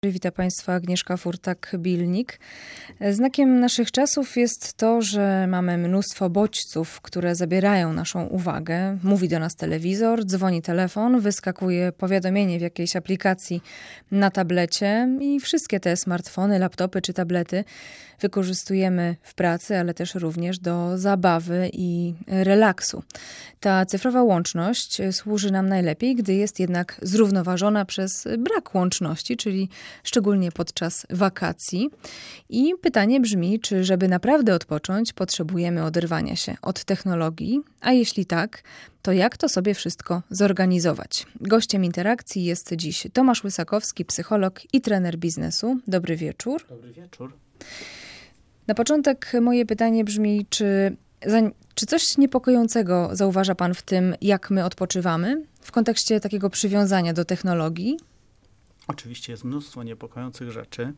Witam Państwa, Agnieszka Furtak-Bilnik. Znakiem naszych czasów jest to, że mamy mnóstwo bodźców, które zabierają naszą uwagę. Mówi do nas telewizor, dzwoni telefon, wyskakuje powiadomienie w jakiejś aplikacji na tablecie i wszystkie te smartfony, laptopy czy tablety wykorzystujemy w pracy, ale też również do zabawy i relaksu. Ta cyfrowa łączność służy nam najlepiej, gdy jest jednak zrównoważona przez brak łączności, czyli szczególnie podczas wakacji. I pytanie brzmi, czy żeby naprawdę odpocząć, potrzebujemy oderwania się od technologii, a jeśli tak, to jak to sobie wszystko zorganizować? Gościem interakcji jest dziś Tomasz Łysakowski, psycholog i trener biznesu. Dobry wieczór. Dobry wieczór. Na początek moje pytanie brzmi, czy coś niepokojącego zauważa Pan w tym, jak my odpoczywamy w kontekście takiego przywiązania do technologii? Oczywiście jest mnóstwo niepokojących rzeczy.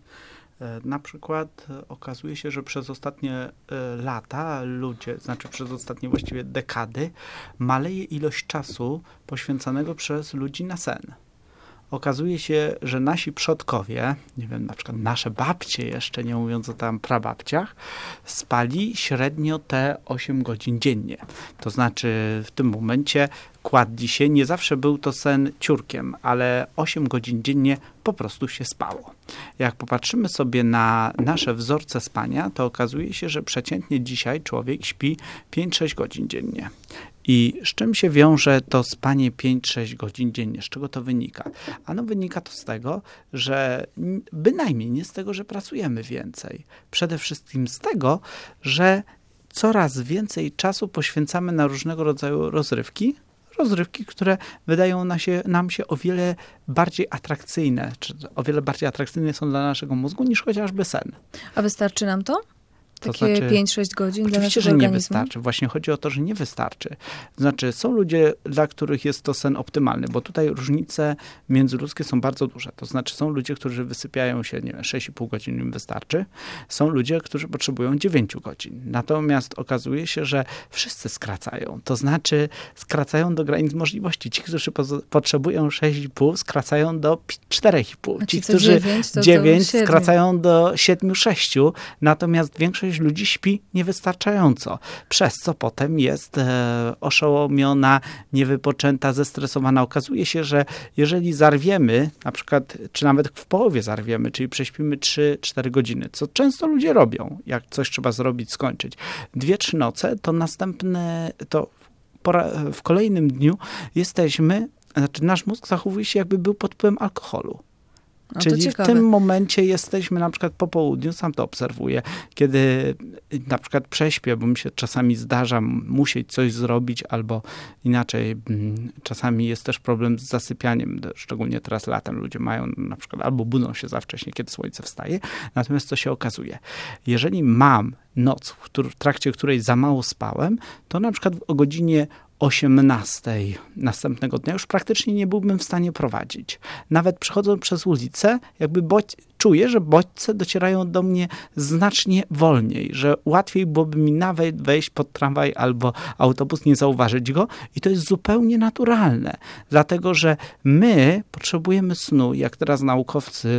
Na przykład okazuje się, że przez ostatnie lata przez ostatnie właściwie dekady maleje ilość czasu poświęcanego przez ludzi na sen. Okazuje się, że nasi przodkowie, na przykład nasze babcie jeszcze, nie mówiąc o tam prababciach, spali średnio te 8 godzin dziennie. To znaczy w tym momencie kładli się, nie zawsze był to sen ciurkiem, ale 8 godzin dziennie po prostu się spało. Jak popatrzymy sobie na nasze wzorce spania, to okazuje się, że przeciętnie dzisiaj człowiek śpi 5-6 godzin dziennie. I z czym się wiąże to spanie 5-6 godzin dziennie? Z czego to wynika? Ano wynika to z tego, że bynajmniej nie z tego, że pracujemy więcej. Przede wszystkim z tego, że coraz więcej czasu poświęcamy na różnego rodzaju rozrywki, które wydają nam się o wiele bardziej atrakcyjne, czy o wiele bardziej atrakcyjne są dla naszego mózgu niż chociażby sen. A wystarczy nam to? Takie to znaczy, 5-6 godzin dla naszego oczywiście, że organizmu? nie wystarczy. Właśnie chodzi o to, że nie wystarczy. Znaczy, są ludzie, dla których jest to sen optymalny, bo tutaj różnice międzyludzkie są bardzo duże. To znaczy, są ludzie, którzy wysypiają się, 6,5 godzin im wystarczy. Są ludzie, którzy potrzebują 9 godzin. Natomiast okazuje się, że wszyscy skracają. To znaczy, skracają do granic możliwości. Ci, którzy potrzebują 6,5, skracają do 4,5. Ci, którzy 9 skracają do 7-6. Natomiast większość ludzi śpi niewystarczająco, przez co potem jest oszołomiona, niewypoczęta, zestresowana. Okazuje się, że jeżeli zarwiemy, na przykład, czy nawet w połowie zarwiemy, czyli prześpimy 3-4 godziny, co często ludzie robią, jak coś trzeba zrobić, skończyć, 2-3 noce, to w kolejnym dniu nasz mózg zachowuje się, jakby był pod wpływem alkoholu. Czyli w tym momencie jesteśmy na przykład po południu, sam to obserwuję, kiedy na przykład prześpię, bo mi się czasami zdarza musieć coś zrobić, albo inaczej czasami jest też problem z zasypianiem, szczególnie teraz latem ludzie mają na przykład albo budzą się za wcześnie, kiedy słońce wstaje. Natomiast co się okazuje? Jeżeli mam noc, w trakcie której za mało spałem, to na przykład o godzinie 18 następnego dnia już praktycznie nie byłbym w stanie prowadzić. Nawet przechodząc przez ulicę, czuję, że bodźce docierają do mnie znacznie wolniej, że łatwiej byłoby mi nawet wejść pod tramwaj albo autobus, nie zauważyć go i to jest zupełnie naturalne, dlatego że my potrzebujemy snu, jak teraz naukowcy,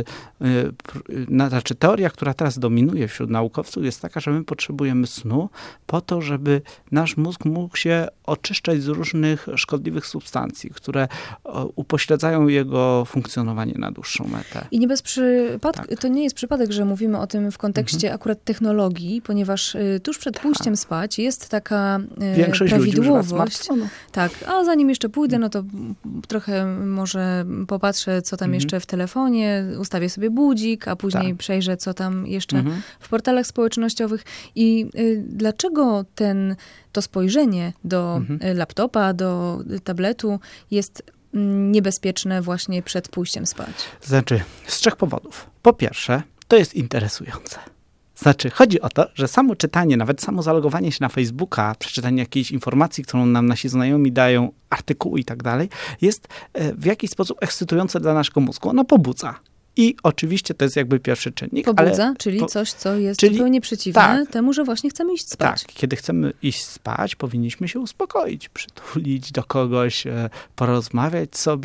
teoria, która teraz dominuje wśród naukowców jest taka, że my potrzebujemy snu po to, żeby nasz mózg mógł się oczyszczać z różnych szkodliwych substancji, które upośledzają jego funkcjonowanie na dłuższą metę. I nie bez przypadku, to nie jest przypadek, że mówimy o tym w kontekście akurat technologii, ponieważ tuż przed pójściem spać jest taka większość prawidłowość. Ludzi używa smartfonu. Tak, a zanim jeszcze pójdę, no to trochę może popatrzę, co tam jeszcze w telefonie, ustawię sobie budzik, a później przejrzę, co tam jeszcze w portalach społecznościowych. I dlaczego to spojrzenie do laptopa, do tabletu jest niebezpieczne właśnie przed pójściem spać? Znaczy, z 3 powodów. Po pierwsze, to jest interesujące. Znaczy, chodzi o to, że samo czytanie, nawet samo zalogowanie się na Facebooka, przeczytanie jakiejś informacji, którą nam nasi znajomi dają, artykuły i tak dalej, jest w jakiś sposób ekscytujące dla naszego mózgu. Ono pobudza. I oczywiście to jest jakby pierwszy czynnik. Pobudza, czyli coś, co jest zupełnie przeciwne temu, że właśnie chcemy iść spać. Tak, kiedy chcemy iść spać, powinniśmy się uspokoić, przytulić do kogoś, porozmawiać sobie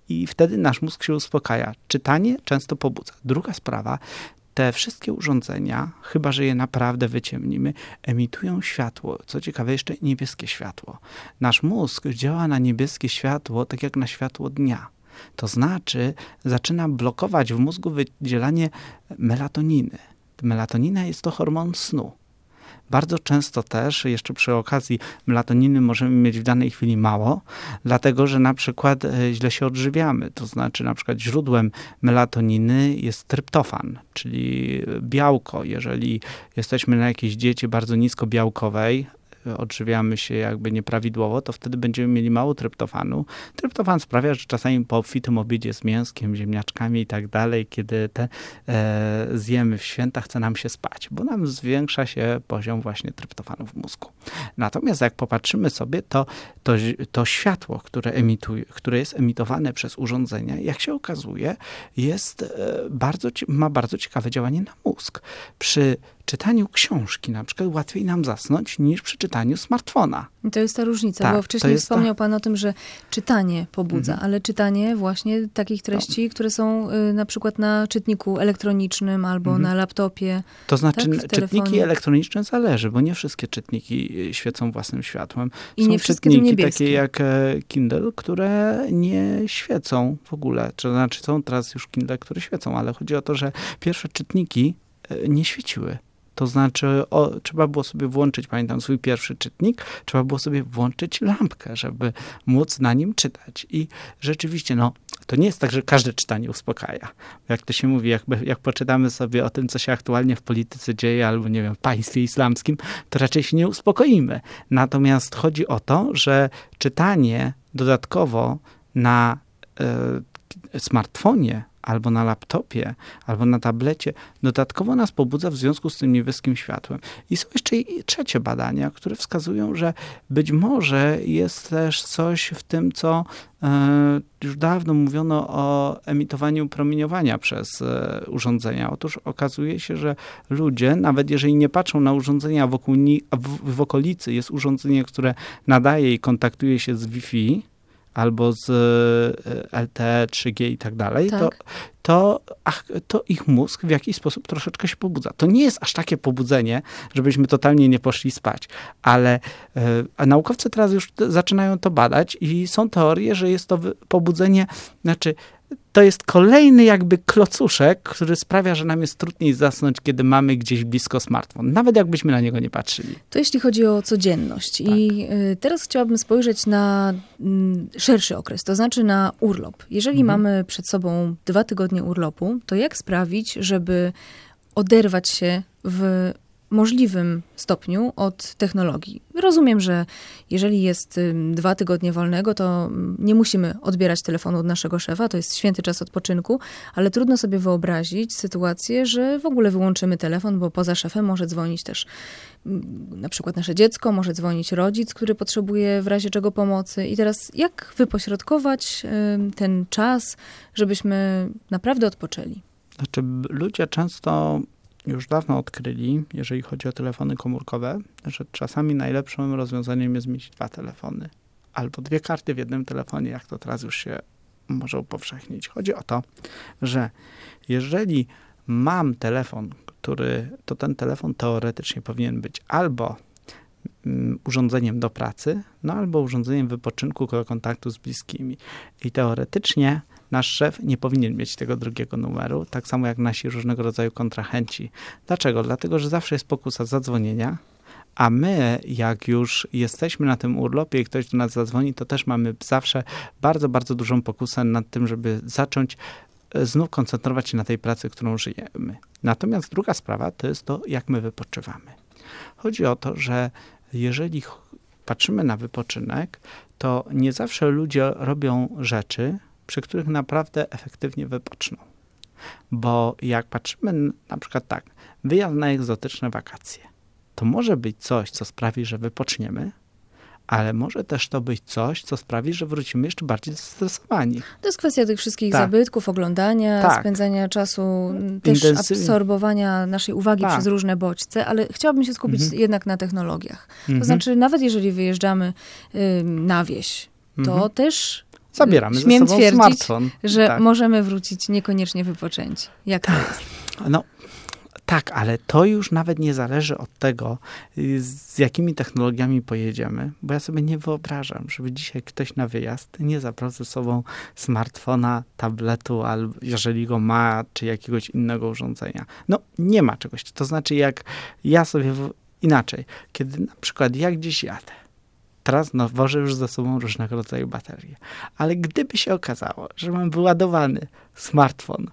i wtedy nasz mózg się uspokaja. Czytanie często pobudza. Druga sprawa, te wszystkie urządzenia, chyba że je naprawdę wyciemnimy, emitują światło. Co ciekawe, jeszcze niebieskie światło. Nasz mózg działa na niebieskie światło, tak jak na światło dnia. To znaczy, zaczyna blokować w mózgu wydzielanie melatoniny. Melatonina jest to hormon snu. Bardzo często też, jeszcze przy okazji, melatoniny możemy mieć w danej chwili mało, dlatego że na przykład źle się odżywiamy. To znaczy na przykład źródłem melatoniny jest tryptofan, czyli białko. Jeżeli jesteśmy na jakiejś diecie bardzo niskobiałkowej, odżywiamy się jakby nieprawidłowo, to wtedy będziemy mieli mało tryptofanu. Tryptofan sprawia, że czasami po obfitym obiedzie z mięskiem, ziemniaczkami i tak dalej, kiedy te zjemy w święta, chce nam się spać, bo nam zwiększa się poziom właśnie tryptofanu w mózgu. Natomiast jak popatrzymy sobie, to światło, które jest emitowane przez urządzenia, jak się okazuje, ma bardzo ciekawe działanie na mózg. Przy czytaniu książki na przykład łatwiej nam zasnąć niż przy czytaniu smartfona. I to jest ta różnica, tak, bo wcześniej wspomniał pan o tym, że czytanie pobudza, ale czytanie właśnie takich treści, które są na przykład na czytniku elektronicznym albo na laptopie. To znaczy czytniki elektroniczne zależy, bo nie wszystkie czytniki świecą własnym światłem. I są nie wszystkie czytniki takie jak Kindle, które nie świecą w ogóle. To znaczy są teraz już Kindle, które świecą, ale chodzi o to, że pierwsze czytniki nie świeciły. To znaczy trzeba było sobie włączyć, pamiętam swój pierwszy czytnik, trzeba było sobie włączyć lampkę, żeby móc na nim czytać. I rzeczywiście, to nie jest tak, że każde czytanie uspokaja. Jak to się mówi, jak poczytamy sobie o tym, co się aktualnie w polityce dzieje, albo nie wiem, w państwie islamskim, to raczej się nie uspokoimy. Natomiast chodzi o to, że czytanie dodatkowo na smartfonie, albo na laptopie, albo na tablecie, dodatkowo nas pobudza w związku z tym niebieskim światłem. I są jeszcze trzecie badania, które wskazują, że być może jest też coś w tym, co już dawno mówiono o emitowaniu promieniowania przez urządzenia. Otóż okazuje się, że ludzie, nawet jeżeli nie patrzą na urządzenia w okolicy jest urządzenie, które nadaje i kontaktuje się z Wi-Fi, albo z LTE, 3G i tak dalej, to ich mózg w jakiś sposób troszeczkę się pobudza. To nie jest aż takie pobudzenie, żebyśmy totalnie nie poszli spać, ale naukowcy teraz już zaczynają to badać i są teorie, że jest to pobudzenie, to jest kolejny jakby klocuszek, który sprawia, że nam jest trudniej zasnąć, kiedy mamy gdzieś blisko smartfon, nawet jakbyśmy na niego nie patrzyli. To jeśli chodzi o codzienność. Tak. I teraz chciałabym spojrzeć na szerszy okres, to znaczy na urlop. Jeżeli mamy przed sobą 2 tygodnie urlopu, to jak sprawić, żeby oderwać się w możliwym stopniu od technologii. Rozumiem, że jeżeli jest 2 tygodnie wolnego, to nie musimy odbierać telefonu od naszego szefa, to jest święty czas odpoczynku, ale trudno sobie wyobrazić sytuację, że w ogóle wyłączymy telefon, bo poza szefem może dzwonić też na przykład nasze dziecko, może dzwonić rodzic, który potrzebuje w razie czego pomocy. I teraz jak wypośrodkować ten czas, żebyśmy naprawdę odpoczęli? Ludzie często już dawno odkryli, jeżeli chodzi o telefony komórkowe, że czasami najlepszym rozwiązaniem jest mieć 2 telefony. Albo 2 karty w jednym telefonie, jak to teraz już się może upowszechnić. Chodzi o to, że jeżeli mam telefon, to ten telefon teoretycznie powinien być albo urządzeniem do pracy, albo urządzeniem wypoczynku, do kontaktu z bliskimi. I teoretycznie nasz szef nie powinien mieć tego drugiego numeru, tak samo jak nasi różnego rodzaju kontrahenci. Dlaczego? Dlatego, że zawsze jest pokusa zadzwonienia, a my, jak już jesteśmy na tym urlopie i ktoś do nas zadzwoni, to też mamy zawsze bardzo, bardzo dużą pokusę nad tym, żeby zacząć znów koncentrować się na tej pracy, którą żyjemy. Natomiast druga sprawa to jest to, jak my wypoczywamy. Chodzi o to, że jeżeli patrzymy na wypoczynek, to nie zawsze ludzie robią rzeczy, przy których naprawdę efektywnie wypoczną. Bo jak patrzymy na przykład tak, wyjazd na egzotyczne wakacje, to może być coś, co sprawi, że wypoczniemy, ale może też to być coś, co sprawi, że wrócimy jeszcze bardziej zestresowani. To jest kwestia tych wszystkich zabytków, oglądania, spędzania czasu, też absorbowania naszej uwagi przez różne bodźce, ale chciałabym się skupić jednak na technologiach. To znaczy, nawet jeżeli wyjeżdżamy na wieś, to też zabieramy śmiem ze sobą twierdzić, smartfon. że możemy wrócić niekoniecznie wypoczęci. Jak to jest? No, tak, ale to już nawet nie zależy od tego, z jakimi technologiami pojedziemy, bo ja sobie nie wyobrażam, żeby dzisiaj ktoś na wyjazd nie zabrał ze sobą smartfona, tabletu, albo jeżeli go ma, czy jakiegoś innego urządzenia. No, nie ma czegoś. To znaczy, jak ja sobie inaczej, kiedy na przykład jak gdzieś jadę, teraz wożę już ze sobą różnego rodzaju baterie, ale gdyby się okazało, że mam wyładowany smartfon,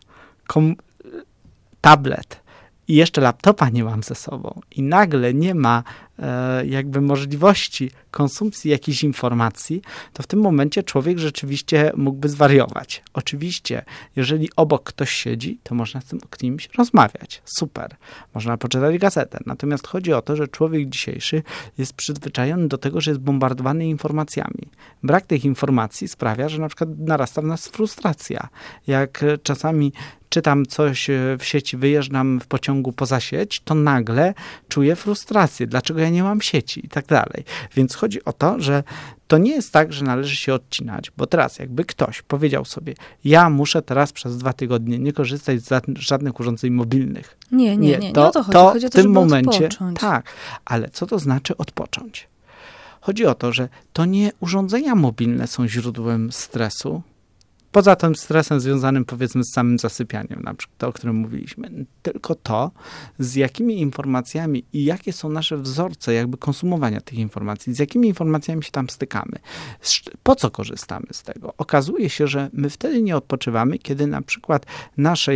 tablet, i jeszcze laptopa nie mam ze sobą i nagle nie ma jakby możliwości konsumpcji jakichś informacji, to w tym momencie człowiek rzeczywiście mógłby zwariować. Oczywiście, jeżeli obok ktoś siedzi, to można z tym kimś rozmawiać. Super. Można poczytać gazetę. Natomiast chodzi o to, że człowiek dzisiejszy jest przyzwyczajony do tego, że jest bombardowany informacjami. Brak tych informacji sprawia, że na przykład narasta w nas frustracja. Jak czasami czytam coś w sieci, wyjeżdżam w pociągu poza sieć, to nagle czuję frustrację. Dlaczego ja nie mam sieci i tak dalej. Więc chodzi o to, że to nie jest tak, że należy się odcinać, bo teraz jakby ktoś powiedział sobie, ja muszę teraz przez 2 tygodnie nie korzystać z żadnych urządzeń mobilnych. Nie o to chodzi. Chodzi o to, w tym żeby momencie, odpocząć. tak, ale co to znaczy odpocząć? Chodzi o to, że to nie urządzenia mobilne są źródłem stresu, poza tym stresem związanym powiedzmy z samym zasypianiem, na przykład to, o którym mówiliśmy, tylko to, z jakimi informacjami i jakie są nasze wzorce jakby konsumowania tych informacji, z jakimi informacjami się tam stykamy, po co korzystamy z tego. Okazuje się, że my wtedy nie odpoczywamy, kiedy na przykład nasza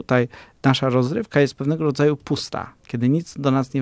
rozrywka jest pewnego rodzaju pusta, kiedy nic do nas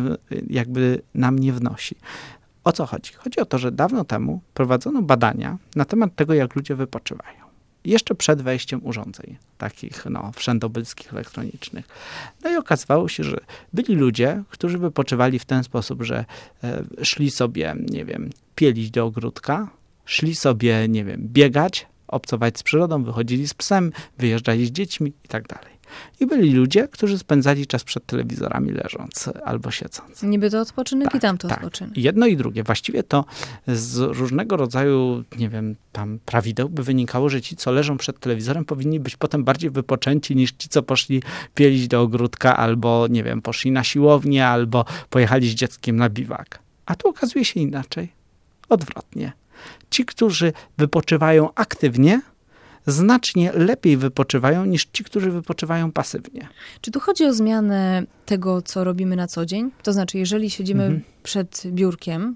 nam nie wnosi. O co chodzi? Chodzi o to, że dawno temu prowadzono badania na temat tego, jak ludzie wypoczywają. Jeszcze przed wejściem urządzeń, takich wszędobylskich, elektronicznych. No i okazywało się, że byli ludzie, którzy wypoczywali w ten sposób, że szli sobie, pielić do ogródka, szli sobie, biegać, obcować z przyrodą, wychodzili z psem, wyjeżdżali z dziećmi i tak dalej. I byli ludzie, którzy spędzali czas przed telewizorami leżąc albo siedząc. Niby to odpoczynek i tamto odpoczynek. Jedno i drugie. Właściwie to z różnego rodzaju, tam prawideł by wynikało, że ci, co leżą przed telewizorem, powinni być potem bardziej wypoczęci niż ci, co poszli pielić do ogródka albo, poszli na siłownię albo pojechali z dzieckiem na biwak. A tu okazuje się inaczej. Odwrotnie. Ci, którzy wypoczywają aktywnie, znacznie lepiej wypoczywają niż ci, którzy wypoczywają pasywnie. Czy tu chodzi o zmianę tego, co robimy na co dzień? To znaczy, jeżeli siedzimy przed biurkiem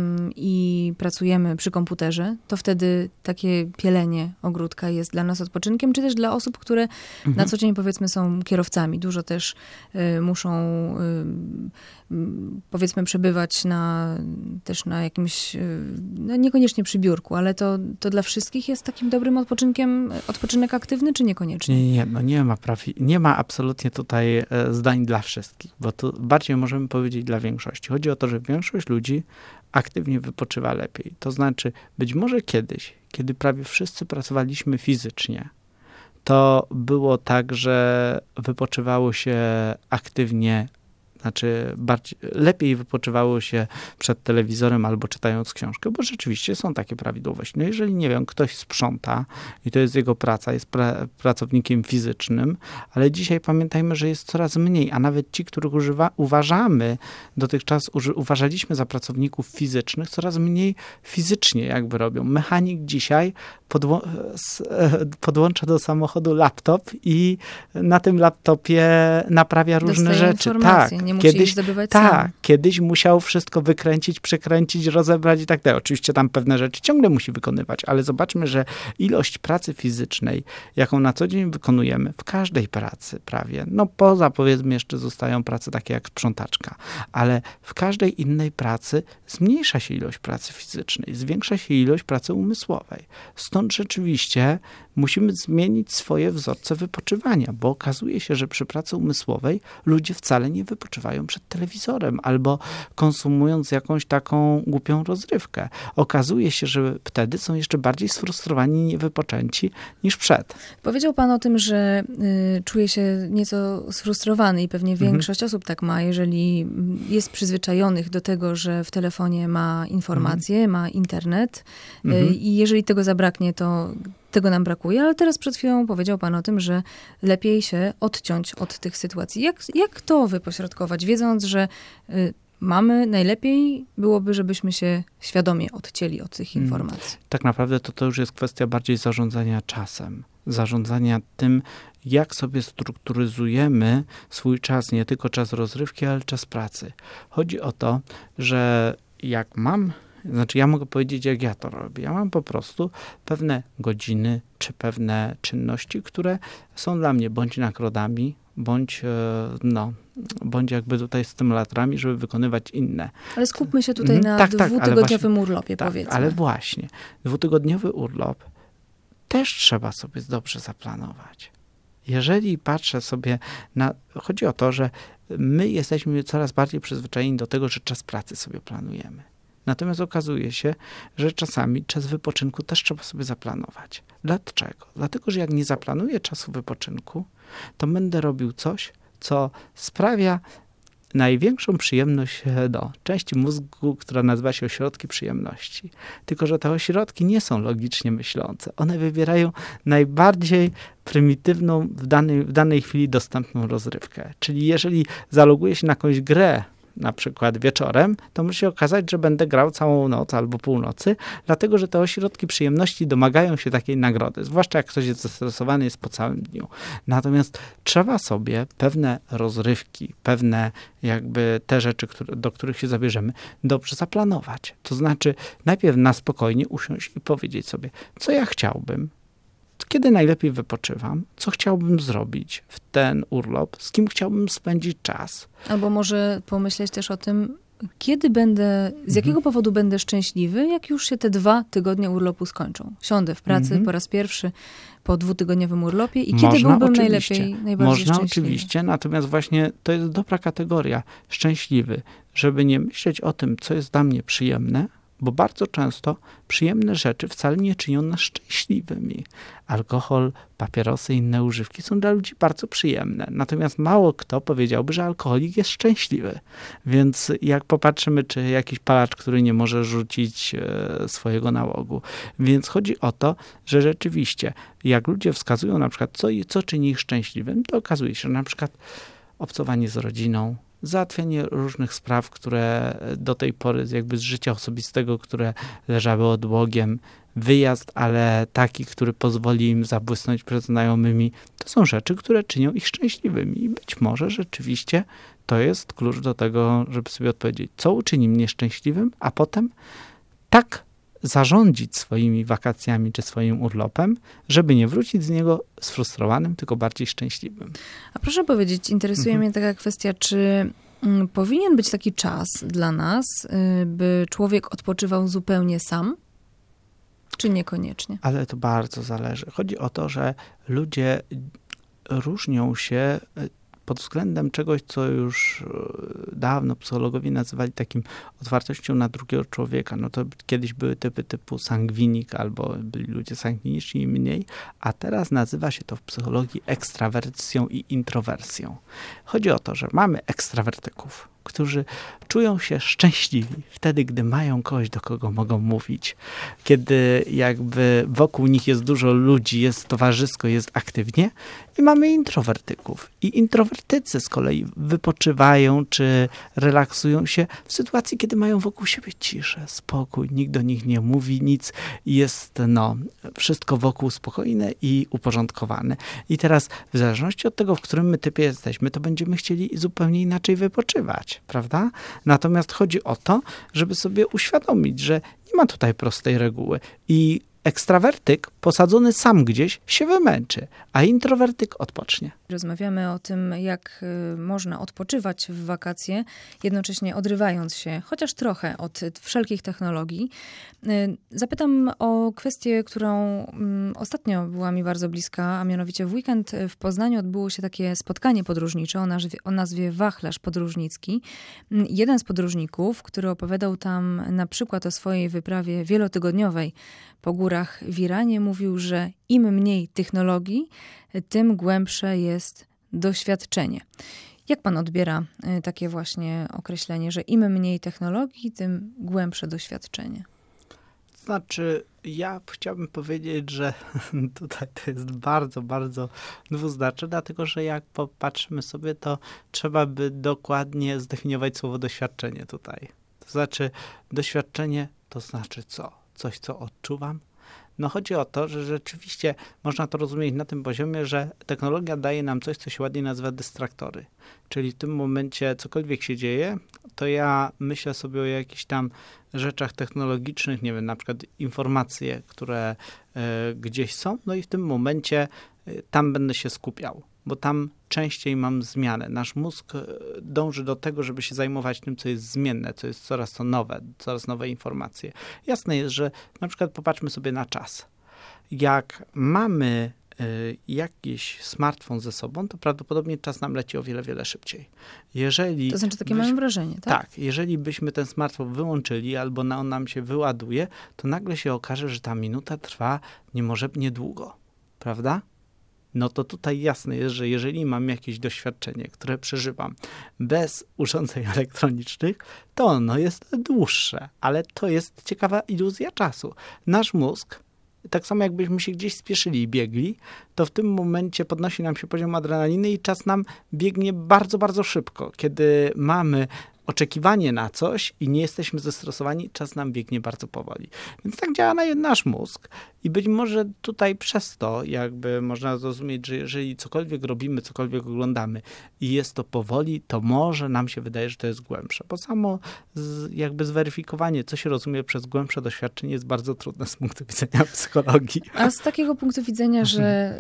i pracujemy przy komputerze, to wtedy takie pielenie ogródka jest dla nas odpoczynkiem, czy też dla osób, które na co dzień powiedzmy są kierowcami. Dużo też muszą powiedzmy przebywać też na jakimś, niekoniecznie przy biurku, ale to dla wszystkich jest takim dobrym odpoczynkiem, odpoczynek aktywny, czy niekoniecznie? Nie ma absolutnie tutaj zdań dla wszystkich, bo tu bardziej możemy powiedzieć dla większości. Chodzi o to, że większość ludzi aktywnie wypoczywa lepiej. To znaczy, być może kiedyś, kiedy prawie wszyscy pracowaliśmy fizycznie, to było tak, że wypoczywało się aktywnie, lepiej wypoczywało się przed telewizorem albo czytając książkę, bo rzeczywiście są takie prawidłowości. No jeżeli, ktoś sprząta i to jest jego praca, jest pracownikiem fizycznym, ale dzisiaj pamiętajmy, że jest coraz mniej, a nawet ci, których dotychczas uważaliśmy za pracowników fizycznych, coraz mniej fizycznie robią. Mechanik dzisiaj podłącza do samochodu laptop i na tym laptopie naprawia różne rzeczy. Nie musi ich zdobywać sam. Kiedyś musiał wszystko wykręcić, przekręcić, rozebrać i tak dalej. Oczywiście tam pewne rzeczy ciągle musi wykonywać, ale zobaczmy, że ilość pracy fizycznej, jaką na co dzień wykonujemy, w każdej pracy prawie, poza powiedzmy jeszcze zostają prace takie jak sprzątaczka, ale w każdej innej pracy zmniejsza się ilość pracy fizycznej, zwiększa się ilość pracy umysłowej. Stąd rzeczywiście musimy zmienić swoje wzorce wypoczywania, bo okazuje się, że przy pracy umysłowej ludzie wcale nie wypoczywają przed telewizorem albo konsumując jakąś taką głupią rozrywkę. Okazuje się, że wtedy są jeszcze bardziej sfrustrowani i niewypoczęci niż przed. Powiedział pan o tym, że czuje się nieco sfrustrowany i pewnie większość osób tak ma, jeżeli jest przyzwyczajonych do tego, że w telefonie ma informacje, ma internet i jeżeli tego zabraknie, to tego nam brakuje, ale teraz przed chwilą powiedział pan o tym, że lepiej się odciąć od tych sytuacji. Jak to wypośrodkować, wiedząc, że najlepiej byłoby, żebyśmy się świadomie odcięli od tych informacji? Tak naprawdę to już jest kwestia bardziej zarządzania czasem. Zarządzania tym, jak sobie strukturyzujemy swój czas, nie tylko czas rozrywki, ale czas pracy. Chodzi o to, że ja mogę powiedzieć, jak ja to robię. Ja mam po prostu pewne godziny, czy pewne czynności, które są dla mnie bądź nagrodami, bądź jakby tutaj stymulatorami, żeby wykonywać inne. Ale skupmy się tutaj na dwutygodniowym urlopie, powiedzmy. Ale właśnie, dwutygodniowy urlop też trzeba sobie dobrze zaplanować. Jeżeli patrzę sobie chodzi o to, że my jesteśmy coraz bardziej przyzwyczajeni do tego, że czas pracy sobie planujemy. Natomiast okazuje się, że czasami czas wypoczynku też trzeba sobie zaplanować. Dlaczego? Dlatego, że jak nie zaplanuję czasu wypoczynku, to będę robił coś, co sprawia największą przyjemność do części mózgu, która nazywa się ośrodki przyjemności. Tylko że te ośrodki nie są logicznie myślące. One wybierają najbardziej prymitywną w danej chwili dostępną rozrywkę. Czyli jeżeli zaloguję się na jakąś grę, na przykład wieczorem, to może się okazać, że będę grał całą noc albo północy, dlatego, że te ośrodki przyjemności domagają się takiej nagrody, zwłaszcza jak ktoś jest zestresowany, jest po całym dniu. Natomiast trzeba sobie pewne rozrywki, pewne jakby te rzeczy, do których się zabierzemy, dobrze zaplanować. To znaczy najpierw na spokojnie usiąść i powiedzieć sobie, co ja chciałbym, kiedy najlepiej wypoczywam, co chciałbym zrobić w ten urlop, z kim chciałbym spędzić czas. Albo może pomyśleć też o tym, z jakiego powodu będę szczęśliwy, jak już się te 2 tygodnie urlopu skończą. Siądę w pracy po raz pierwszy po 2-tygodniowym urlopie i kiedy byłbym najbardziej szczęśliwy. Oczywiście, natomiast właśnie to jest dobra kategoria, szczęśliwy, żeby nie myśleć o tym, co jest dla mnie przyjemne, bo bardzo często przyjemne rzeczy wcale nie czynią nas szczęśliwymi. Alkohol, papierosy i inne używki są dla ludzi bardzo przyjemne. Natomiast mało kto powiedziałby, że alkoholik jest szczęśliwy. Więc jak popatrzymy, czy jakiś palacz, który nie może rzucić swojego nałogu. Więc chodzi o to, że rzeczywiście, jak ludzie wskazują na przykład, co czyni ich szczęśliwym, to okazuje się, że na przykład obcowanie z rodziną, załatwianie różnych spraw, które do tej pory jakby z życia osobistego, które leżały odłogiem, wyjazd, ale taki, który pozwoli im zabłysnąć przed znajomymi, to są rzeczy, które czynią ich szczęśliwymi. I być może rzeczywiście to jest klucz do tego, żeby sobie odpowiedzieć, co uczyni mnie szczęśliwym, a potem tak zarządzić swoimi wakacjami czy swoim urlopem, żeby nie wrócić z niego sfrustrowanym, tylko bardziej szczęśliwym. A proszę powiedzieć, interesuje mnie taka kwestia, czy powinien być taki czas dla nas, by człowiek odpoczywał zupełnie sam, czy niekoniecznie? Ale to bardzo zależy. Chodzi o to, że ludzie różnią się pod względem czegoś, co już dawno psychologowie nazywali takim otwartością na drugiego człowieka. No to kiedyś były typy typu sangwinik, albo byli ludzie sangwiniczni i mniej, a teraz nazywa się to w psychologii ekstrawersją i introwersją. Chodzi o to, że mamy ekstrawertyków, którzy czują się szczęśliwi wtedy, gdy mają kogoś, do kogo mogą mówić. Kiedy jakby wokół nich jest dużo ludzi, jest towarzysko, jest aktywnie. I mamy introwertyków. I introwertycy z kolei wypoczywają czy relaksują się w sytuacji, kiedy mają wokół siebie ciszę, spokój, nikt do nich nie mówi nic, jest wszystko wokół spokojne i uporządkowane. I teraz w zależności od tego, w którym my typie jesteśmy, to będziemy chcieli zupełnie inaczej wypoczywać, prawda? Natomiast chodzi o to, żeby sobie uświadomić, że nie ma tutaj prostej reguły. I ekstrawertyk posadzony sam gdzieś się wymęczy, a introwertyk odpocznie. Rozmawiamy o tym, jak można odpoczywać w wakacje, jednocześnie odrywając się chociaż trochę od wszelkich technologii. Zapytam o kwestię, którą ostatnio była mi bardzo bliska, a mianowicie w weekend w Poznaniu odbyło się takie spotkanie podróżnicze o nazwie Wachlarz Podróżnicki. Jeden z podróżników, który opowiadał tam na przykład o swojej wyprawie wielotygodniowej po górach w Iranie, mówił, że im mniej technologii, tym głębsze jest doświadczenie. Jak pan odbiera takie właśnie określenie, że im mniej technologii, tym głębsze doświadczenie? Znaczy, ja chciałbym powiedzieć, że tutaj to jest bardzo, bardzo dwuznaczne, dlatego że jak popatrzymy sobie, to trzeba by dokładnie zdefiniować słowo doświadczenie tutaj. To znaczy, doświadczenie to znaczy co? Coś, co odczuwam? No chodzi o to, że rzeczywiście można to rozumieć na tym poziomie, że technologia daje nam coś, co się ładnie nazywa dystraktory. Czyli w tym momencie cokolwiek się dzieje, to ja myślę sobie o jakichś tam rzeczach technologicznych, nie wiem, na przykład informacje, które gdzieś są, no i w tym momencie tam będę się skupiał, bo tam częściej mam zmianę. Nasz mózg dąży do tego, żeby się zajmować tym, co jest zmienne, co jest coraz to nowe, coraz nowe informacje. Jasne jest, że na przykład popatrzmy sobie na czas. Jak mamy jakiś smartfon ze sobą, to prawdopodobnie czas nam leci o wiele, wiele szybciej. To znaczy takie mam wrażenie, tak? Tak, jeżeli byśmy ten smartfon wyłączyli albo on nam się wyładuje, to nagle się okaże, że ta minuta trwa niemożebnie długo, prawda? No to tutaj jasne jest, że jeżeli mam jakieś doświadczenie, które przeżywam bez urządzeń elektronicznych, to ono jest dłuższe, ale to jest ciekawa iluzja czasu. Nasz mózg, tak samo jakbyśmy się gdzieś spieszyli i biegli, to w tym momencie podnosi nam się poziom adrenaliny i czas nam biegnie bardzo, bardzo szybko. Kiedy mamy oczekiwanie na coś i nie jesteśmy zestresowani, czas nam biegnie bardzo powoli. Więc tak działa nasz mózg i być może tutaj przez to jakby można zrozumieć, że jeżeli cokolwiek robimy, cokolwiek oglądamy i jest to powoli, to może nam się wydaje, że to jest głębsze. Bo samo jakby zweryfikowanie, co się rozumie przez głębsze doświadczenie jest bardzo trudne z punktu widzenia psychologii. A z takiego punktu widzenia, że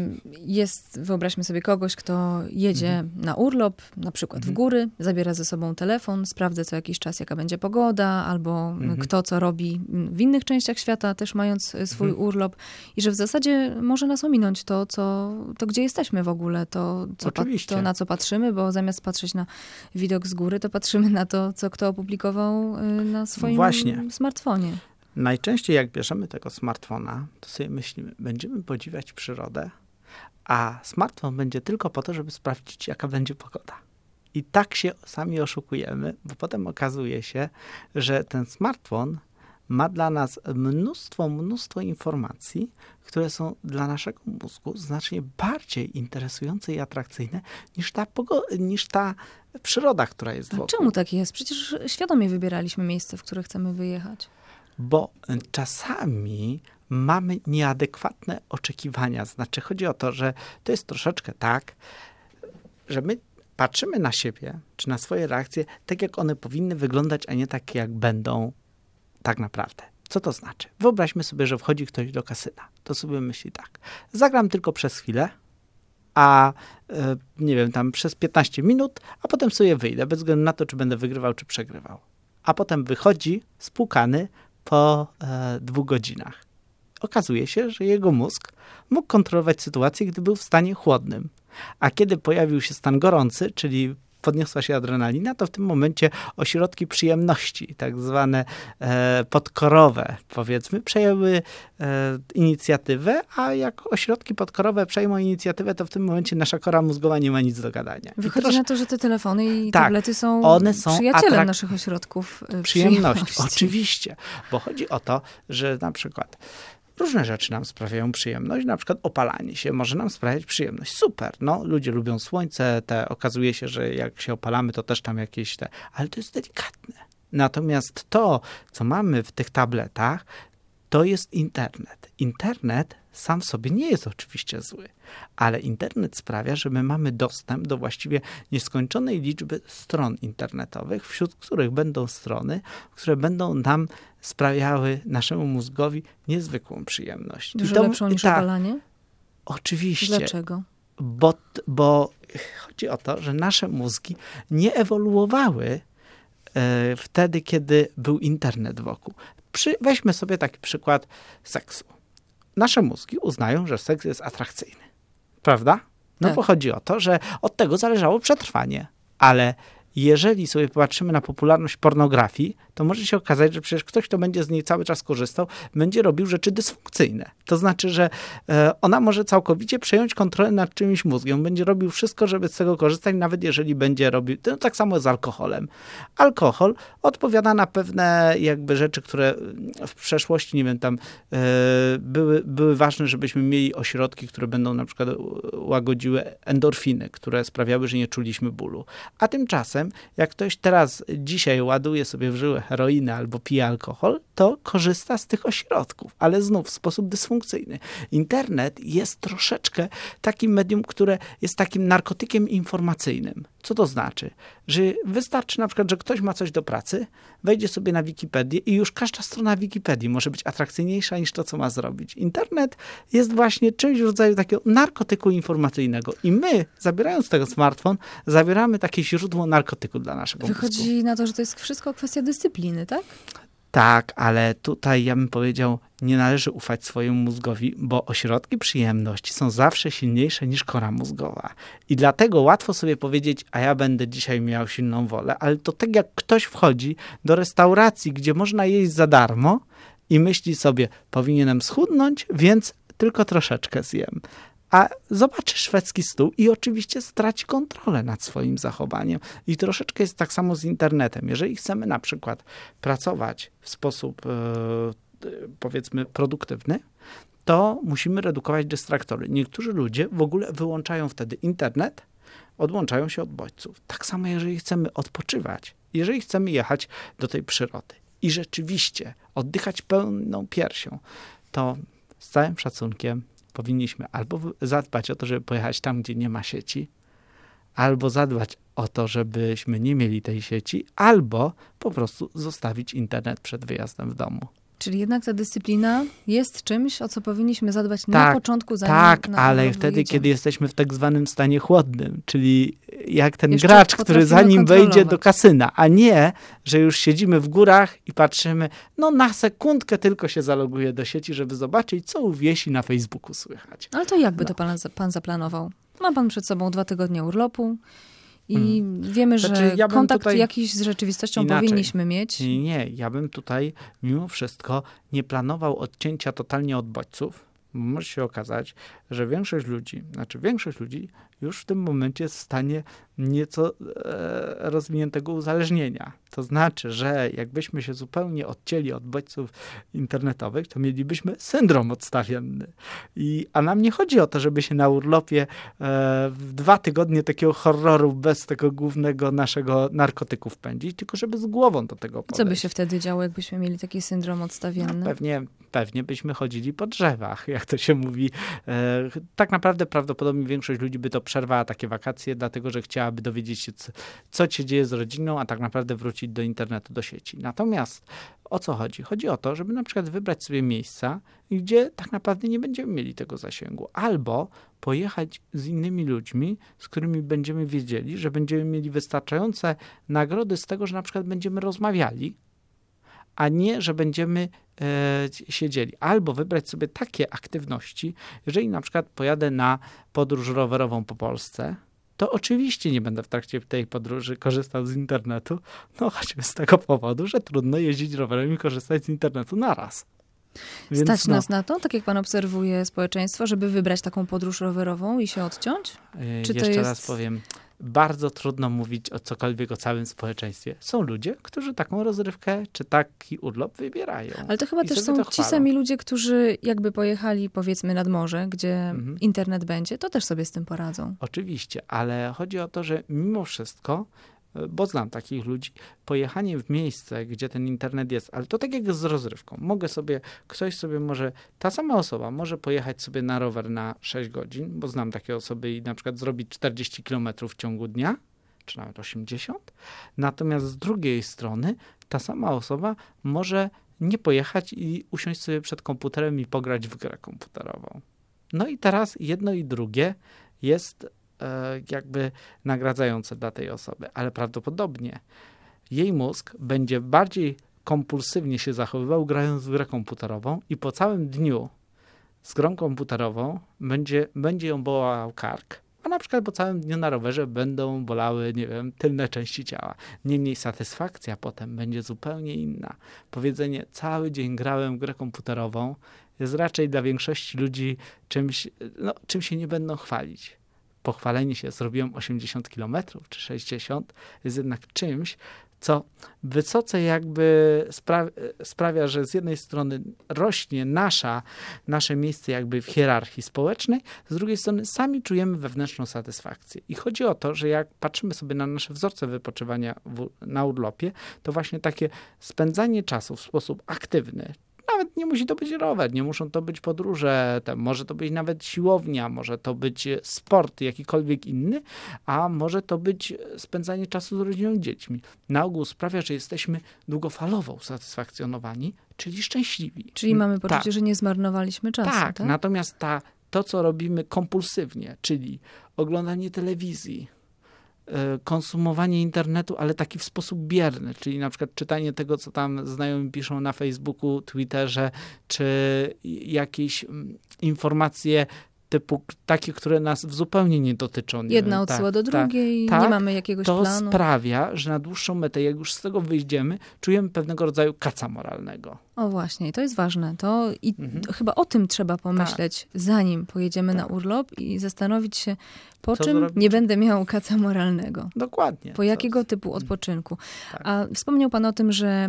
jest, wyobraźmy sobie kogoś, kto jedzie na urlop, na przykład w góry, zabiera ze sobą telefon, sprawdza co jakiś czas, jaka będzie pogoda, albo kto co robi w innych częściach świata, też mając swój urlop. I że w zasadzie może nas ominąć to gdzie jesteśmy w ogóle, to na co patrzymy, bo zamiast patrzeć na widok z góry, to patrzymy na to, co kto opublikował na swoim smartfonie. Najczęściej jak bierzemy tego smartfona, to sobie myślimy, będziemy podziwiać przyrodę, a smartfon będzie tylko po to, żeby sprawdzić, jaka będzie pogoda. I tak się sami oszukujemy, bo potem okazuje się, że ten smartfon ma dla nas mnóstwo informacji, które są dla naszego mózgu znacznie bardziej interesujące i atrakcyjne niż ta przyroda, która jest wokół. A czemu tak jest? Przecież świadomie wybieraliśmy miejsce, w które chcemy wyjechać. Bo czasami mamy nieadekwatne oczekiwania. Znaczy chodzi o to, że to jest troszeczkę tak, że my patrzymy na siebie, czy na swoje reakcje, tak jak one powinny wyglądać, a nie tak jak będą tak naprawdę. Co to znaczy? Wyobraźmy sobie, że wchodzi ktoś do kasyna. To sobie myśli tak. Zagram tylko przez chwilę, a nie wiem, tam przez 15 minut, a potem sobie wyjdę, bez względu na to, czy będę wygrywał, czy przegrywał. A potem wychodzi spłukany po 2 godzinach. Okazuje się, że jego mózg mógł kontrolować sytuację, gdy był w stanie chłodnym. A kiedy pojawił się stan gorący, czyli podniosła się adrenalina, to w tym momencie ośrodki przyjemności, tak zwane podkorowe, powiedzmy, przejęły inicjatywę, a jak ośrodki podkorowe przejmą inicjatywę, to w tym momencie nasza kora mózgowa nie ma nic do gadania. Wychodzi na to, że te telefony i tablety są przyjacielem naszych ośrodków przyjemności. Oczywiście, bo chodzi o to, że na przykład różne rzeczy nam sprawiają przyjemność, na przykład opalanie się może nam sprawiać przyjemność. Super, no ludzie lubią słońce, okazuje się, że jak się opalamy, to też tam jakieś ale to jest delikatne. Natomiast to, co mamy w tych tabletach, to jest internet. Internet sam w sobie nie jest oczywiście zły, ale internet sprawia, że my mamy dostęp do właściwie nieskończonej liczby stron internetowych, wśród których będą strony, które będą nam sprawiały naszemu mózgowi niezwykłą przyjemność. Dużo lepszą niż obalanie? Oczywiście. Dlaczego? Bo chodzi o to, że nasze mózgi nie ewoluowały wtedy, kiedy był internet wokół. Weźmy sobie taki przykład seksu. Nasze mózgi uznają, że seks jest atrakcyjny. Prawda? No tak. Bo chodzi o to, że od tego zależało przetrwanie. Ale jeżeli sobie popatrzymy na popularność pornografii, to może się okazać, że przecież ktoś, kto będzie z niej cały czas korzystał, będzie robił rzeczy dysfunkcyjne. To znaczy, że ona może całkowicie przejąć kontrolę nad czymś mózgiem. Będzie robił wszystko, żeby z tego korzystać, nawet jeżeli będzie robił... To tak samo z alkoholem. Alkohol odpowiada na pewne jakby rzeczy, które w przeszłości, nie wiem, tam były ważne, żebyśmy mieli ośrodki, które będą na przykład łagodziły endorfiny, które sprawiały, że nie czuliśmy bólu. A tymczasem, jak ktoś dzisiaj ładuje sobie w żyłę heroinę albo pije alkohol, to korzysta z tych ośrodków, ale znów w sposób dysfunkcyjny. Internet jest troszeczkę takim medium, które jest takim narkotykiem informacyjnym. Co to znaczy? Że wystarczy na przykład, że ktoś ma coś do pracy, wejdzie sobie na Wikipedię i już każda strona Wikipedii może być atrakcyjniejsza niż to, co ma zrobić. Internet jest właśnie czymś w rodzaju takiego narkotyku informacyjnego i my, zabierając tego smartfon, zabieramy takie źródło narkotyku dla naszego mózgu. Wychodzi na to, że to jest wszystko kwestia dyscypliny, tak? Tak, ale tutaj ja bym powiedział, nie należy ufać swojemu mózgowi, bo ośrodki przyjemności są zawsze silniejsze niż kora mózgowa. I dlatego łatwo sobie powiedzieć, a ja będę dzisiaj miał silną wolę, ale to tak jak ktoś wchodzi do restauracji, gdzie można jeść za darmo i myśli sobie, powinienem schudnąć, więc tylko troszeczkę zjem. A zobaczy szwedzki stół i oczywiście straci kontrolę nad swoim zachowaniem. I troszeczkę jest tak samo z internetem. Jeżeli chcemy na przykład pracować w sposób, powiedzmy, produktywny, to musimy redukować dystraktory. Niektórzy ludzie w ogóle wyłączają wtedy internet, odłączają się od bodźców. Tak samo jeżeli chcemy odpoczywać, jeżeli chcemy jechać do tej przyrody i rzeczywiście oddychać pełną piersią, to z całym szacunkiem powinniśmy albo zadbać o to, żeby pojechać tam, gdzie nie ma sieci, albo zadbać o to, żebyśmy nie mieli tej sieci, albo po prostu zostawić internet przed wyjazdem w domu. Czyli jednak ta dyscyplina jest czymś, o co powinniśmy zadbać na początku, zanim ale wtedy, jedziemy. kiedy jesteśmy w tak zwanym stanie chłodnym, czyli jak ten Jeszcze gracz, który zanim wejdzie do kontrolować. kasyna, a nie, że już siedzimy w górach i patrzymy, no na sekundkę tylko się zaloguje do sieci, żeby zobaczyć, co u Wiesi na Facebooku słychać. Ale to jakby to pan zaplanował? Ma pan przed sobą 2 tygodnie urlopu i wiemy, że ja bym kontakt tutaj jakiś z rzeczywistością inaczej. powinniśmy mieć. Nie, ja bym tutaj mimo wszystko nie planował odcięcia totalnie od bodźców. Może się okazać, że większość ludzi już w tym momencie jest w stanie nieco rozwiniętego uzależnienia. To znaczy, że jakbyśmy się zupełnie odcięli od bodźców internetowych, to mielibyśmy syndrom odstawienny. A nam nie chodzi o to, żeby się na urlopie w 2 tygodnie takiego horroru bez tego głównego naszego narkotyku wpędzić, tylko żeby z głową do tego podejść. Co by się wtedy działo, jakbyśmy mieli taki syndrom odstawienny? No, pewnie byśmy chodzili po drzewach, jak to się mówi. Tak naprawdę prawdopodobnie większość ludzi by to przerwała takie wakacje, dlatego że chciałaby dowiedzieć się, co się dzieje z rodziną, a tak naprawdę wrócić do internetu, do sieci. Natomiast o co chodzi? Chodzi o to, żeby na przykład wybrać sobie miejsca, gdzie tak naprawdę nie będziemy mieli tego zasięgu. Albo pojechać z innymi ludźmi, z którymi będziemy wiedzieli, że będziemy mieli wystarczające nagrody z tego, że na przykład będziemy rozmawiali, a nie, że będziemy siedzieli. Albo wybrać sobie takie aktywności, jeżeli na przykład pojadę na podróż rowerową po Polsce, to oczywiście nie będę w trakcie tej podróży korzystał z internetu, no choćby z tego powodu, że trudno jeździć rowerem i korzystać z internetu naraz. Więc Stać nas na to, tak jak pan obserwuje społeczeństwo, żeby wybrać taką podróż rowerową i się odciąć? Czy jeszcze to jest... raz powiem, bardzo trudno mówić o cokolwiek o całym społeczeństwie. Są ludzie, którzy taką rozrywkę czy taki urlop wybierają. Ale to chyba też są ci sami ludzie, którzy jakby pojechali powiedzmy nad morze, gdzie internet będzie, to też sobie z tym poradzą. Oczywiście, ale chodzi o to, że mimo wszystko bo znam takich ludzi, pojechanie w miejsce, gdzie ten internet jest, ale to tak jak z rozrywką. Ta sama osoba może pojechać sobie na rower na 6 godzin, bo znam takie osoby i na przykład zrobić 40 km w ciągu dnia, czy nawet 80. Natomiast z drugiej strony ta sama osoba może nie pojechać i usiąść sobie przed komputerem i pograć w grę komputerową. No i teraz jedno i drugie jest jakby nagradzające dla tej osoby, ale prawdopodobnie jej mózg będzie bardziej kompulsywnie się zachowywał grając w grę komputerową i po całym dniu z grą komputerową będzie ją bolał kark, a na przykład po całym dniu na rowerze będą bolały, nie wiem, tylne części ciała. Niemniej satysfakcja potem będzie zupełnie inna. Powiedzenie cały dzień grałem w grę komputerową jest raczej dla większości ludzi czym się nie będą chwalić. Pochwalenie się, zrobiłem 80 km czy 60, jest jednak czymś, co wysoce jakby sprawia, że z jednej strony rośnie nasze miejsce jakby w hierarchii społecznej, z drugiej strony sami czujemy wewnętrzną satysfakcję. I chodzi o to, że jak patrzymy sobie na nasze wzorce wypoczywania na urlopie, to właśnie takie spędzanie czasu w sposób aktywny, nawet nie musi to być rower, nie muszą to być podróże, może to być nawet siłownia, może to być sport jakikolwiek inny, a może to być spędzanie czasu z rodziną i dziećmi. Na ogół sprawia, że jesteśmy długofalowo usatysfakcjonowani, czyli szczęśliwi. Czyli mamy poczucie, że nie zmarnowaliśmy czasu. Tak, natomiast to, co robimy kompulsywnie, czyli oglądanie telewizji, konsumowanie internetu, ale taki w sposób bierny, czyli na przykład czytanie tego, co tam znajomi piszą na Facebooku, Twitterze, czy jakieś informacje typu takie, które nas zupełnie nie dotyczą. Jedna odsyła do drugiej, nie mamy jakiegoś planu. To sprawia, że na dłuższą metę, jak już z tego wyjdziemy, czujemy pewnego rodzaju kaca moralnego. O właśnie, i to jest ważne. Chyba o tym trzeba pomyśleć, zanim pojedziemy na urlop i zastanowić się, po czym zrobić? Nie będę miał kaca moralnego. Dokładnie. Po jakiego typu odpoczynku. Tak. A wspomniał pan o tym, że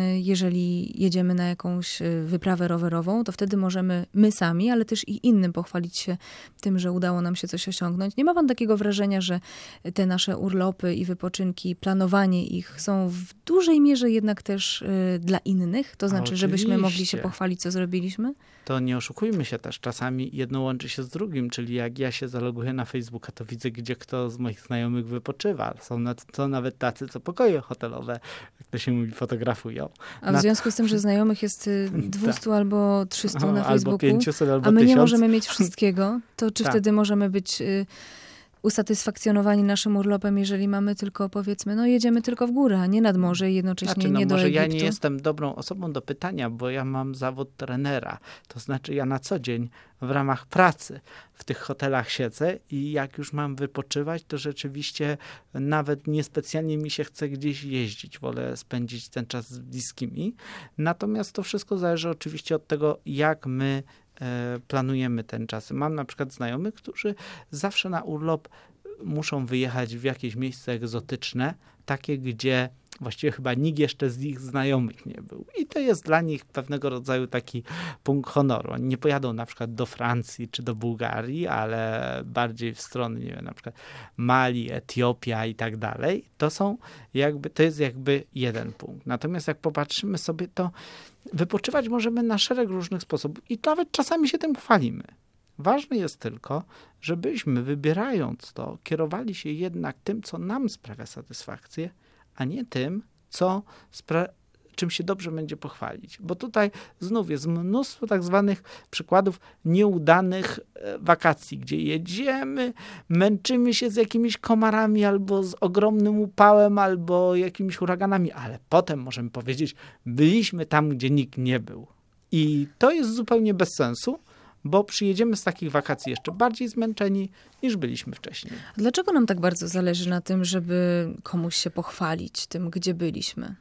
jeżeli jedziemy na jakąś wyprawę rowerową, to wtedy możemy my sami, ale też i innym pochwalić się tym, że udało nam się coś osiągnąć. Nie ma pan takiego wrażenia, że te nasze urlopy i wypoczynki, planowanie ich są w dużej mierze jednak też dla innych? To znaczy, żebyśmy mogli się pochwalić, co zrobiliśmy? To nie oszukujmy się też. Czasami jedno łączy się z drugim, czyli jak ja się zaloguję na Facebooka, to widzę, gdzie kto z moich znajomych wypoczywa. Są nawet tacy, co pokoje hotelowe, jak to się mówi, fotografują. A w związku z tym, że znajomych jest 200 albo 300 na Facebooku, albo 500, albo a my 1000. nie możemy mieć wszystkiego, to czy wtedy możemy być usatysfakcjonowani naszym urlopem, jeżeli mamy tylko, powiedzmy, jedziemy tylko w górę, a nie nad morze i jednocześnie nie do może Egiptu? Ja nie jestem dobrą osobą do pytania, bo ja mam zawód trenera. To znaczy ja na co dzień w ramach pracy w tych hotelach siedzę i jak już mam wypoczywać, to rzeczywiście nawet niespecjalnie mi się chce gdzieś jeździć. Wolę spędzić ten czas z bliskimi. Natomiast to wszystko zależy oczywiście od tego, jak my planujemy ten czas. Mam na przykład znajomych, którzy zawsze na urlop muszą wyjechać w jakieś miejsce egzotyczne, takie, gdzie właściwie chyba nikt jeszcze z ich znajomych nie był. I to jest dla nich pewnego rodzaju taki punkt honoru. Oni nie pojadą na przykład do Francji czy do Bułgarii, ale bardziej w stronę, nie wiem, na przykład Mali, Etiopia i tak dalej. To jest jakby jeden punkt. Natomiast jak popatrzymy sobie, to wypoczywać możemy na szereg różnych sposobów i nawet czasami się tym chwalimy. Ważne jest tylko, żebyśmy wybierając to, kierowali się jednak tym, co nam sprawia satysfakcję, a nie tym, czym się dobrze będzie pochwalić. Bo tutaj znów jest mnóstwo tak zwanych przykładów nieudanych wakacji, gdzie jedziemy, męczymy się z jakimiś komarami albo z ogromnym upałem, albo jakimiś huraganami, ale potem możemy powiedzieć, byliśmy tam, gdzie nikt nie był. I to jest zupełnie bez sensu, bo przyjedziemy z takich wakacji jeszcze bardziej zmęczeni, niż byliśmy wcześniej. Dlaczego nam tak bardzo zależy na tym, żeby komuś się pochwalić tym, gdzie byliśmy?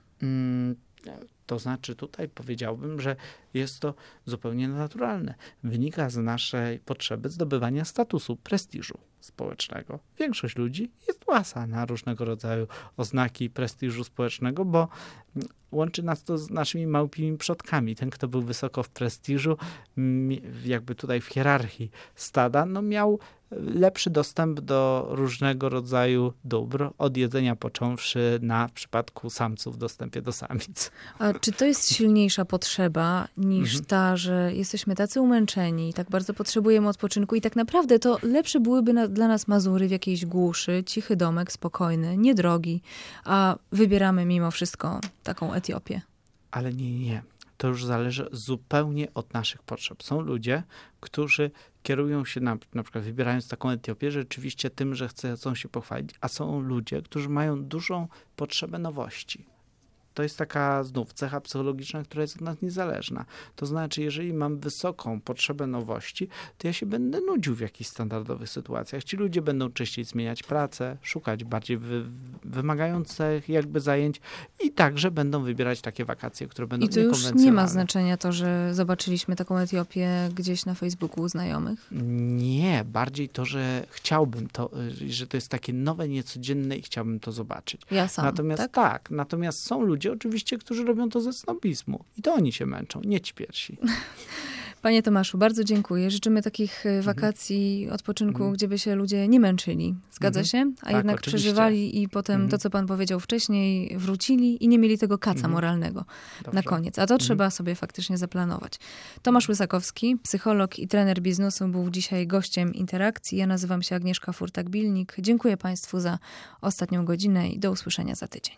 To znaczy tutaj powiedziałbym, że jest to zupełnie naturalne. Wynika z naszej potrzeby zdobywania statusu, prestiżu społecznego. Większość ludzi jest łasa na różnego rodzaju oznaki prestiżu społecznego, bo łączy nas to z naszymi małpimi przodkami. Ten, kto był wysoko w prestiżu, jakby tutaj w hierarchii stada, no miał lepszy dostęp do różnego rodzaju dóbr, od jedzenia począwszy na w przypadku samców dostępie do samic. A czy to jest silniejsza potrzeba niż ta, że jesteśmy tacy umęczeni, tak bardzo potrzebujemy odpoczynku i tak naprawdę to lepsze byłyby dla nas Mazury w jakiejś głuszy, cichy domek, spokojny, niedrogi, a wybieramy mimo wszystko taką Etiopię? Ale nie. To już zależy zupełnie od naszych potrzeb. Są ludzie, którzy kierują się na przykład wybierając taką Etiopię rzeczywiście tym, że chcą się pochwalić, a są ludzie, którzy mają dużą potrzebę nowości. To jest taka znów cecha psychologiczna, która jest od nas niezależna. To znaczy, jeżeli mam wysoką potrzebę nowości, to ja się będę nudził w jakichś standardowych sytuacjach. Ci ludzie będą częściej zmieniać pracę, szukać bardziej wymagających jakby zajęć i także będą wybierać takie wakacje, które będą niekonwencjonalne. I to już nie ma znaczenia to, że zobaczyliśmy taką Etiopię gdzieś na Facebooku u znajomych? Nie, bardziej to, że chciałbym to, że to jest takie nowe, niecodzienne i chciałbym to zobaczyć. Ja sam, natomiast tak? Natomiast są ludzie oczywiście, którzy robią to ze snobizmu. I to oni się męczą, nie ci pierwsi. Panie Tomaszu, bardzo dziękuję. Życzymy takich wakacji, odpoczynku, gdzie by się ludzie nie męczyli. Zgadza się? A tak, jednak oczywiście. przeżywali i potem to, co pan powiedział wcześniej, wrócili i nie mieli tego kaca moralnego na koniec. A to trzeba sobie faktycznie zaplanować. Tomasz Łysakowski, psycholog i trener biznesu, był dzisiaj gościem Interakcji. Ja nazywam się Agnieszka Furtak-Bilnik. Dziękuję państwu za ostatnią godzinę i do usłyszenia za tydzień.